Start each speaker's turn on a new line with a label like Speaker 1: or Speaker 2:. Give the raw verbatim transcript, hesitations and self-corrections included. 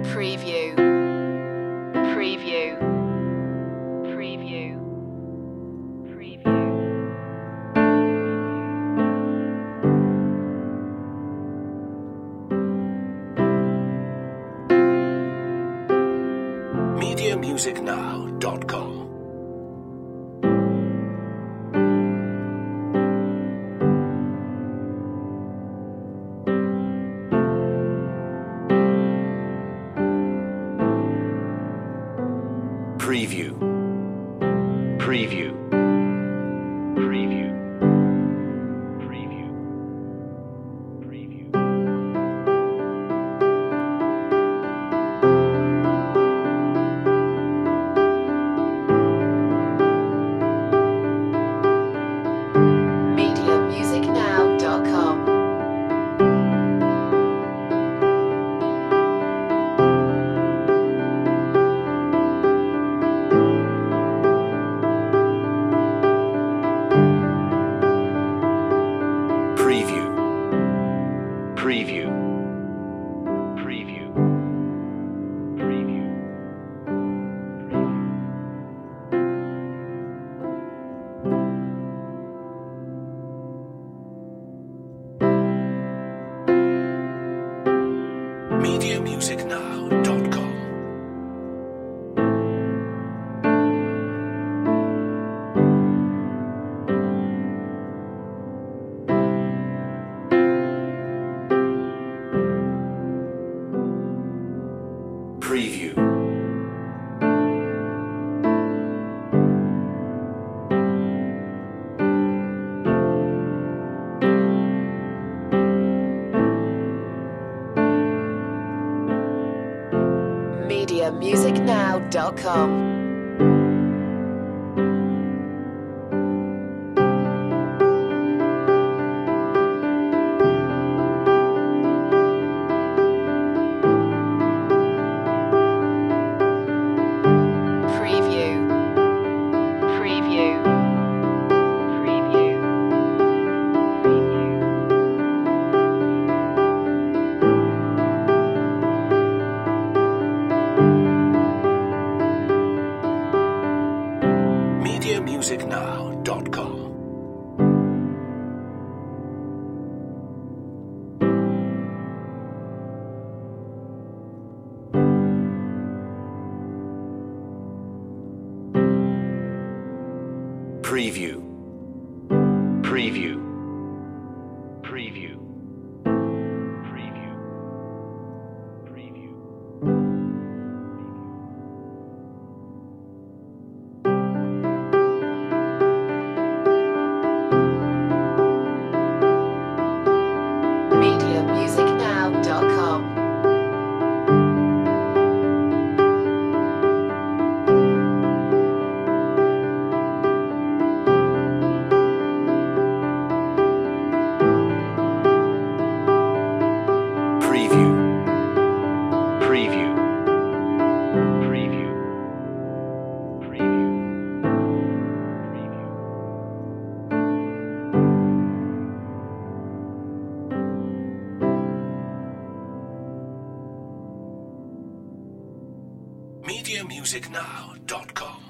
Speaker 1: Preview. Preview. Preview. Preview.
Speaker 2: media music now dot com Preview. Preview. Preview. Preview. Preview.
Speaker 1: media music now dot com.
Speaker 2: Preview. Preview. Preview. Preview. media music now dot com Preview.
Speaker 1: media music now dot com. Preview. Preview. Preview.
Speaker 2: media music now dot com Preview. Preview. Preview. Preview. Preview.
Speaker 1: media music now dot com.
Speaker 2: Preview. Preview. Preview. Preview. Preview. media music now dot com